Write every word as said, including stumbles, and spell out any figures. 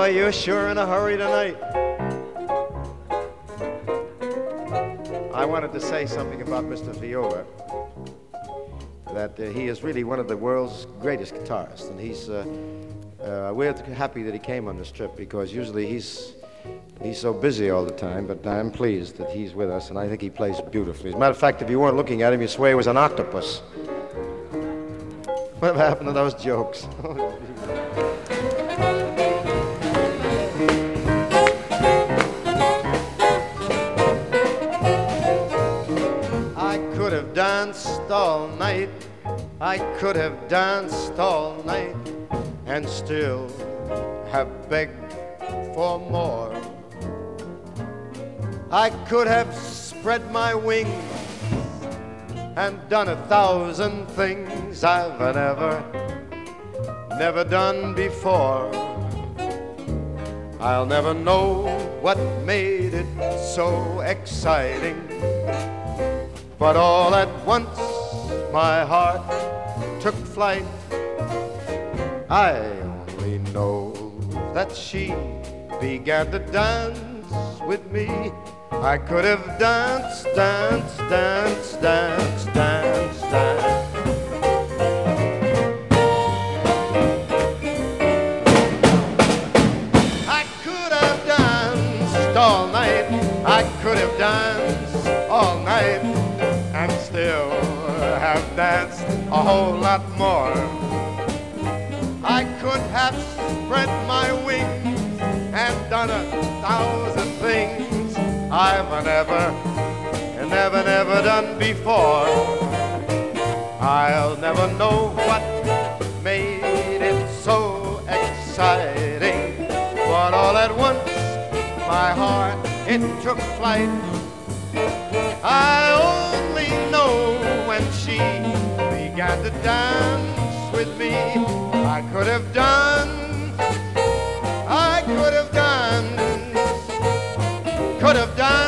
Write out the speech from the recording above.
boy, you're sure in a hurry tonight. I wanted to say something about Mister Viola, that uh, he is really one of the world's greatest guitarists, and he's uh, uh, we're happy that he came on this trip, because usually he's he's so busy all the time, but I'm pleased that he's with us, and I think he plays beautifully. As a matter of fact, if you weren't looking at him, you'd swear he was an octopus. Whatever happened to those jokes? I could have danced all night, I could have danced all night, and still have begged for more. I could have spread my wings and done a thousand things I've never, never done before. I'll never know what made it so exciting, but all at once my heart took flight. I only know that she began to dance with me. I could have danced, danced, danced, danced, danced, danced. I could have danced all night, I could have danced all night, and still have danced a whole lot more. I could have spread my wings and done a thousand things I've never, never, never done before. I'll never know what made it so exciting, but all at once my heart, it took flight. I only know when she began to dance with me, I could have done, I could have done, could have done